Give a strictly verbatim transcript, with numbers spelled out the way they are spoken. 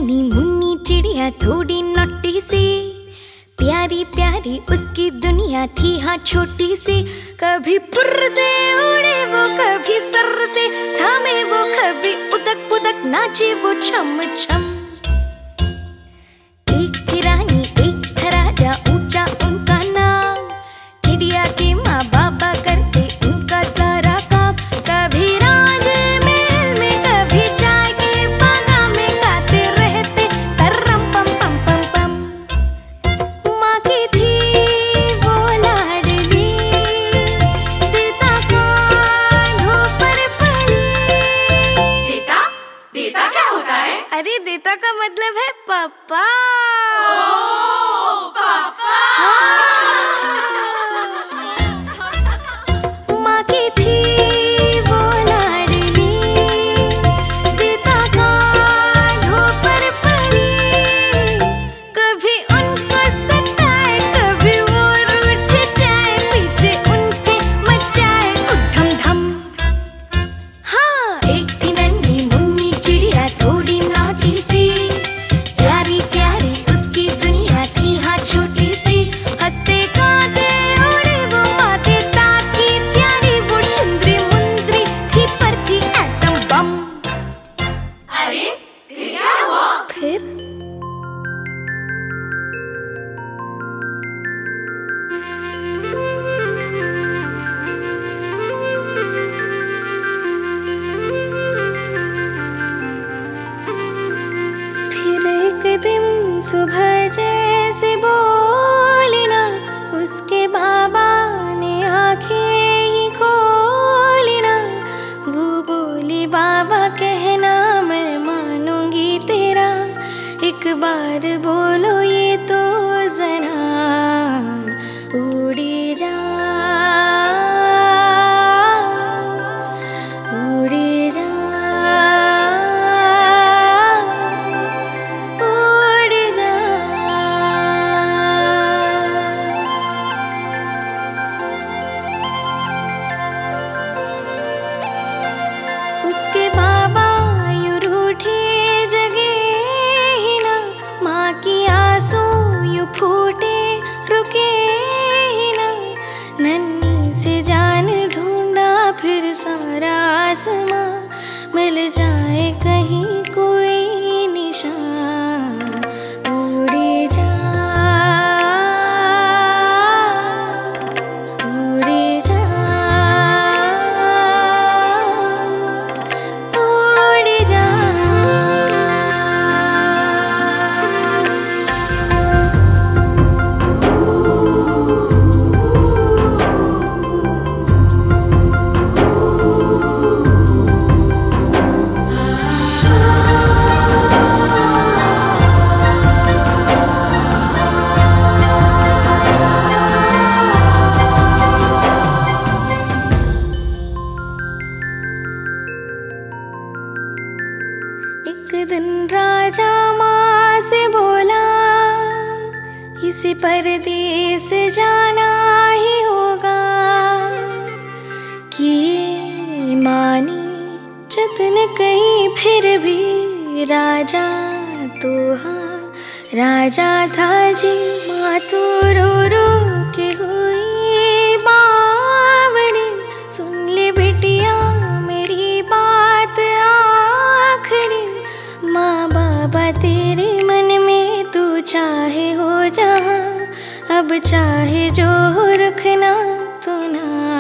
नन्ही मुन्नी चिड़िया थोड़ी नोटी सी, प्यारी प्यारी उसकी दुनिया थी हाँ छोटी सी। कभी फुर्र से उड़े वो, कभी सर से थामे वो, कभी उदक पुदक नाचे वो छम छम। एक थी रानी एक था राजा, ऊंचा उनका नाम, चिड़िया के माँ बाबा करते उनका सारा काम। कभी राज महल में, कभी चाय के बागान में, गाते रहते तररम पम पम पम पम। माँ की थी वो लाडली, देता कान्हों पर पली। देता? देता क्या होता है? अरे देता का मतलब है पापा। ओ, पापा। माँ की थी वो लाडली, देता कान्हों पर पली। कभी उनको सताए, कभी वो रूठ जाए, पीछे उनके मचाए उधम धम। हाँ, एक थी नन्ही मुन्नी चिड़िया थोड़ी नॉटी सी, प्यारी प्यारी उसकी दुनिया थी हाँ छोटी सी। हंसते गाते उड़े वो, माँ के ताकी प्यारी वो, चुंदरी मुंदरी थी पर थी एटम बम। अरे फिर क्या हुआ? फिर फिर एक दिन सुबह जैसे बोली ना, उसके बाबा ने आंखें ही खोली ना। वो बोली बाबा कहना मैं मानूंगी तेरा, एक बार बोलो ये तो जरा, उड़ी जा उड़ी जा उड़ जा। उसके बाबा यूं रूठे जगे ही ना, माँ की आंसू यूं फूटे रुके ही ना। नन्ही से जान ढूंढा फिर सारा आसमां, मिल जाए कहीं कोई निशान। उड़ी जा उड़ी जा उड़ी जा। एक दिन राजा माँ से बोला, इसे परदेस जाना ही होगा। कि मानी जतन कहीं फिर भी राजा तो हाँ राजा था जी। माँ तो रो रो के हुई बावरी, सुन ले बिटिया मेरी बात आखिरी। माँ बाबा तेरे मन में तू चाहे हो जहाँ, अब चाहे जो रुखना तो ना।